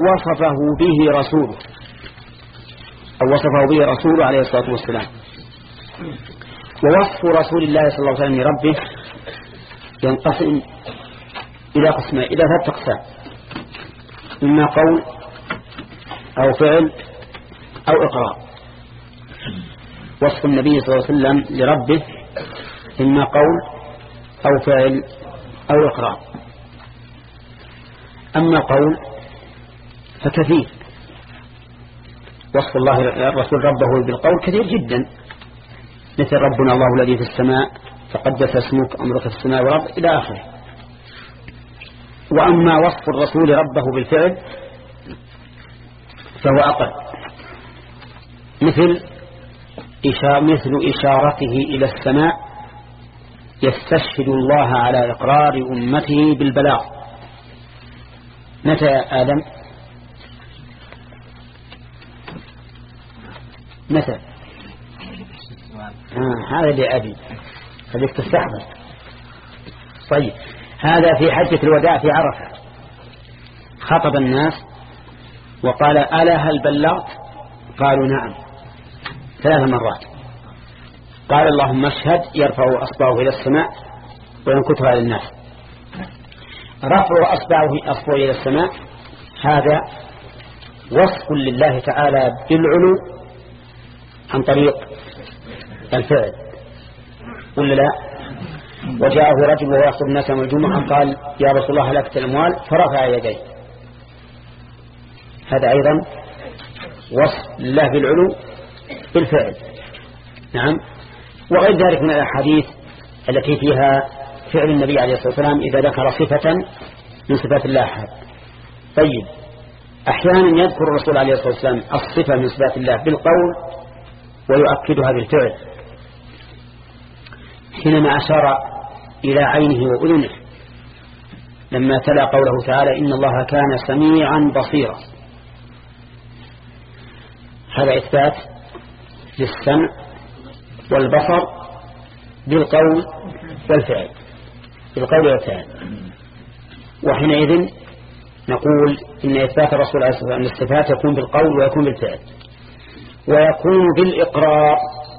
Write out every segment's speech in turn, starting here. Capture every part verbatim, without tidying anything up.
وصفه به رسوله أو وصفه به رسوله عليه الصلاة والسلام. ووصف رسول الله صلى الله عليه وسلم لربه ينقسم إلى قسمين، إلى ثلاثة أقسام: إما قول أو فعل أو إقرار. وصف النبي صلى الله عليه وسلم لربه إما قول أو فعل أو إقرار. أما قول فكثير، وصف الله الرسول ربه بالقول كثير جدا، مثل ربنا الله الذي في السماء تقدس اسمك أمرك في السماء والأرض إلى آخره. وأما وصف الرسول ربه بالفعل فهو أقل، مثل مثل إشارته إلى السماء يستشهد الله على إقرار أمته بالبلاغ. متى يا آدم؟ متى؟ آه هذا لأبي خليك تستحضر. طيب، هذا في حجة الوداع في عرفة، خطب الناس وقال: ألا هل بلغت؟ قالوا: نعم، ثلاث مرات. قال: اللهم اشهد، يرفع أصبعه إلى السماء وينكتها للناس. رفع أصبعه أصبعه إلى السماء هذا وصف لله تعالى بالعلو عن طريق الفعل، ولا لا؟ وجاءه رجل ويخطب الناس يوم الجمعة قال: يا رسول الله هلكت الأموال، فرفع يديه. هذا أيضا وصف الله بالعلو بالفعل. نعم. وغير ذلك من الأحاديث التي فيها فعل النبي عليه الصلاة والسلام إذا ذكر صفة من صفات الله. طيب، أحيانا يذكر الرسول عليه الصلاة والسلام الصفة من صفات الله بالقول ويؤكدها بالفعل، حينما أشار إلى عينه وأذنه لما تلا قوله تعالى: إن الله كان سميعا بصيرا. هذا إثبات للسمع والبصر بالقول والفعل، بالقول والفعل. وحينئذ نقول إن إثبات الرسول عليه الصلاة والسلام الصفات يكون بالقول ويكون بالفعل ويكون بالإقرار،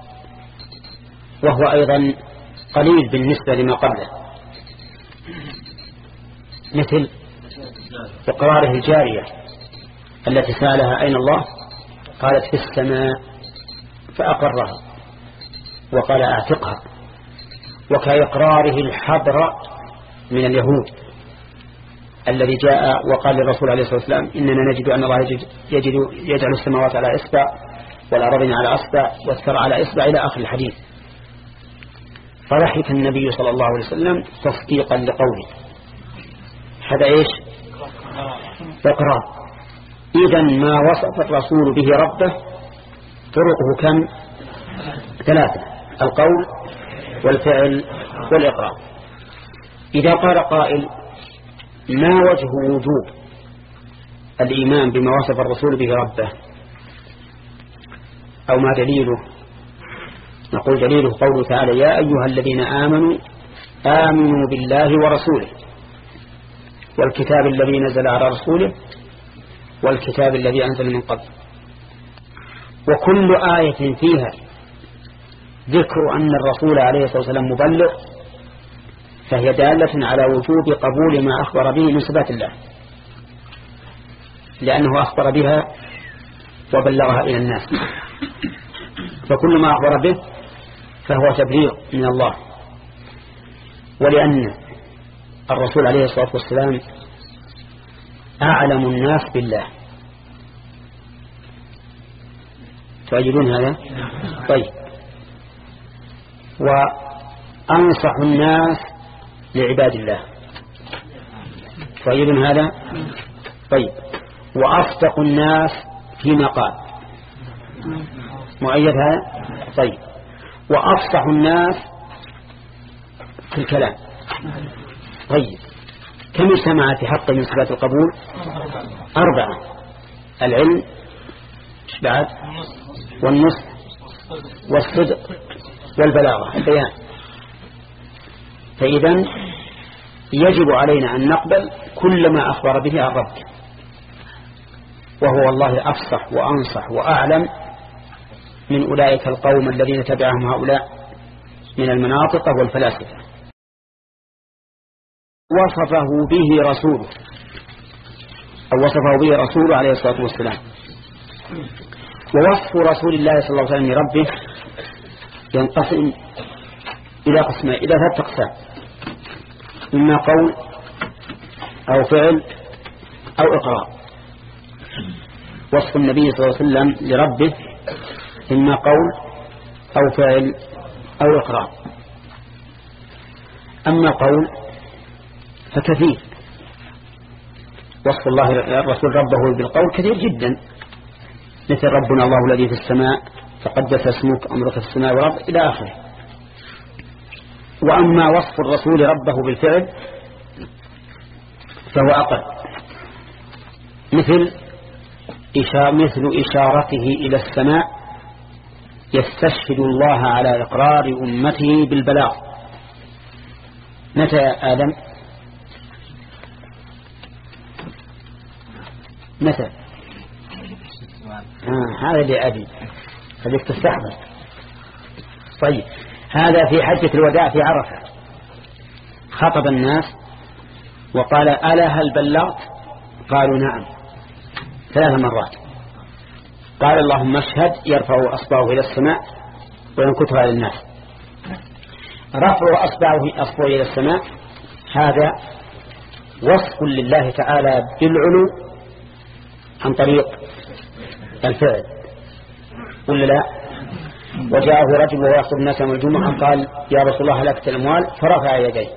وهو أيضا قليل بالنسبة لما قبله، مثل إقراره الجارية التي سألها: أين الله؟ قالت: في السماء، فأقرها وقال: أعتقها. وكإقراره الحبر من اليهود الذي جاء وقال للرسول عليه الصلاة والسلام: إننا نجد أن الله يجد يجد يجعل السماوات على إصبع والأراضين على أصبع والثرى على إصبع إلى آخر الحديث. فضحك النبي صلى الله عليه وسلم تصديقا لقوله. هذا إيش؟ إقرار. إذن ما وصف الرسول به ربه طرقه كم؟ ثلاثة: القول والفعل والإقرار. إذا قال قائل: ما وجه وجوب الإيمان بما وصف الرسول به ربه، أو ما دليله؟ نقول دليله قوله تعالى: يا أيها الذين آمنوا آمنوا بالله ورسوله والكتاب الذي نزل على رسوله والكتاب الذي أنزل من قبل. وكل آية فيها ذكر أن الرسول عليه الصلاة والسلام مبلغ فهي دالة على وجوب قبول ما أخبر به من صفات الله، لأنه أخبر بها وبلغها إلى الناس، فكل ما أخبر به فهو تبليغ من الله. ولأن الرسول عليه الصلاة والسلام أعلم الناس بالله. تؤيدون هذا؟ طيب. وأنصح الناس لعباد الله. تؤيدون هذا؟ طيب. وأصدق الناس فيما قال. مؤيد هذا؟ طيب. وأفصح الناس في الكلام. طيب. كم اجتمع في حق من صفات القبول؟ أربعة: العلم، بعد، والنصح والصدق والبلاغة، البيان. فإذا يجب علينا أن نقبل كل ما أخبر به الرب. وهو والله أفصح وأنصح وأعلم من أولئك القوم الذين تبعهم هؤلاء من المناطق والفلاسفة. وصفه به رسوله أو وصفه به رسوله عليه الصلاة والسلام. ووصف رسول الله صلى الله عليه وسلم لربه ينقسم إلى قسمين، إلى ثلاثة أقسام: إما قول أو فعل أو إقرار. وصف النبي صلى الله عليه وسلم لربه إما قول أو فعل أو إقرار. أما قول فكثير، وصف الله الرسول ربه بالقول كثير جدا، مثل ربنا الله الذي في السماء تقدس اسمك أمرك في السماء والأرض إلى آخره. وأما وصف الرسول ربه بالفعل فهو أقل، مثل مثل إشارته إلى السماء يستشهد الله على إقرار أمته بالبلاغ. متى يا آدم؟ متى؟ آه هذا لأبي خليك تستحضر. طيب، هذا في حجة الوداع في عرفة، خطب الناس وقال: ألا هل بلغت؟ قالوا: نعم، ثلاث مرات. قال: اللهم اشهد، يرفع أصبعه إلى السماء وينكتها للناس. رفع أصبعه أصبعه إلى السماء هذا وصف لله تعالى بالعلو عن طريق الفعل، ولا لا؟ وجاءه رجل ويخطب الناس يوم الجمعة قال: يا رسول الله هلكت الأموال، فرفع يديه.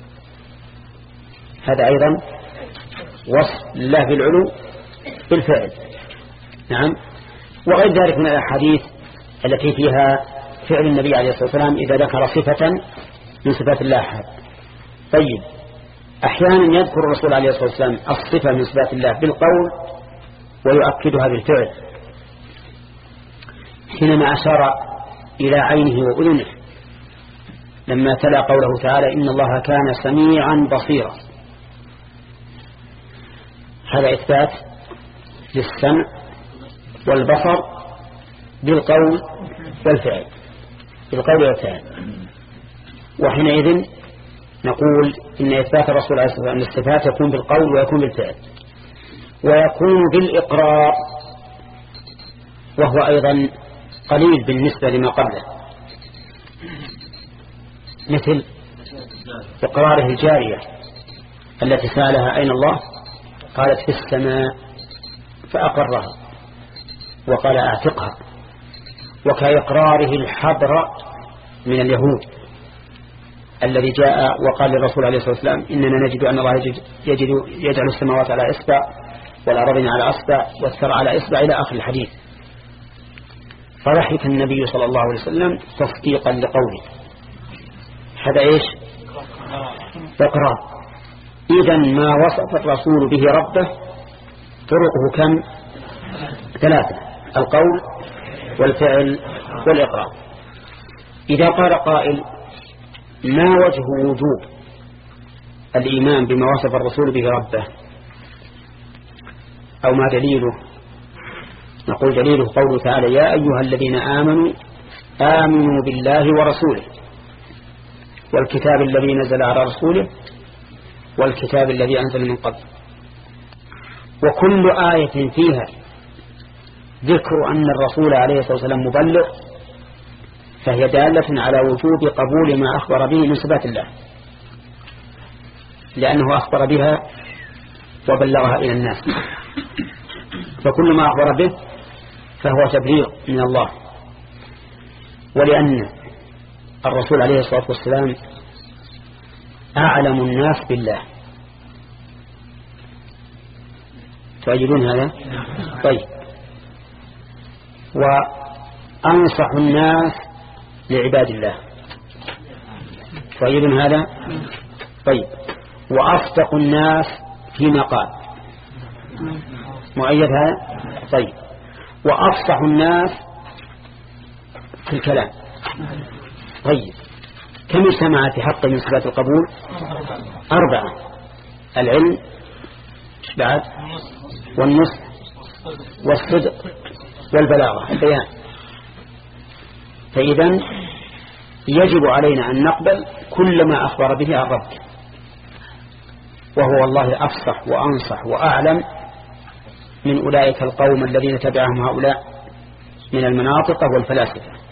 هذا أيضا وصف الله بالعلو بالفعل. نعم. وغير ذلك من الأحاديث التي فيها فعل النبي عليه الصلاة والسلام إذا ذكر صفة من صفات الله. طيب، أحيانا يذكر الرسول عليه الصلاة والسلام الصفة من صفات الله بالقول ويؤكدها بالفعل، حينما أشار إلى عينه وأذنه لما تلا قوله تعالى: إن الله كان سميعا بصيرا. هذا إثبات للسمع والبصر بالقول والفعل، بالقول والفعل. وحينئذ نقول إن إثبات الرسول عليه الصلاة والسلام الصفات يكون بالقول ويكون بالفعل ويكون بالإقرار، وهو أيضا قليل بالنسبة لما قبله، مثل إقراره الجارية التي سألها: أين الله؟ قالت: في السماء، فأقرها وقال: أعتقها. وكإقراره الحبر من اليهود الذي جاء وقال للرسول عليه الصلاة والسلام: إننا نجد أن الله يجد يجد يجعل السماوات على إصبع والأراضين على أصبع والثرى على إصبع إلى آخر الحديث. فضحك النبي صلى الله عليه وسلم تصديقا لقوله. هذا إيش؟ إقرار. إذن ما وصف الرسول به ربه طرقه كم؟ ثلاثة: القول والفعل والإقرار. إذا قال قائل: ما وجه وجوب الإيمان بما وصف الرسول به ربه، أو ما دليله؟ نقول دليله قوله تعالى: يا أيها الذين آمنوا آمنوا بالله ورسوله والكتاب الذي نزل على رسوله والكتاب الذي أنزل من قبل. وكل آية فيها ذكر أن الرسول عليه الصلاة والسلام مبلغ فهي دالة على وجوب قبول ما أخبر به من صفات الله، لأنه أخبر بها وبلغها إلى الناس، فكل ما أخبر به فهو تبليغ من الله. ولأن الرسول عليه الصلاة والسلام أعلم الناس بالله. تؤيدون هذا؟ طيب. وأنصح الناس لعباد الله. تؤيدون هذا؟ طيب. وأصدق الناس فيما قال. مؤيد هذا؟ طيب. وأفصح الناس في الكلام. طيب. كم اجتمع في حق من صفات القبول؟ أربعة: العلم، بعد، والنصح، والصدق والبلاغة البيان. فإذا يجب علينا أن نقبل كل ما أخبر به الرب، وهو والله أفصح وأنصح وأعلم من أولئك القوم الذين تبعهم هؤلاء من المناطق والفلاسفة.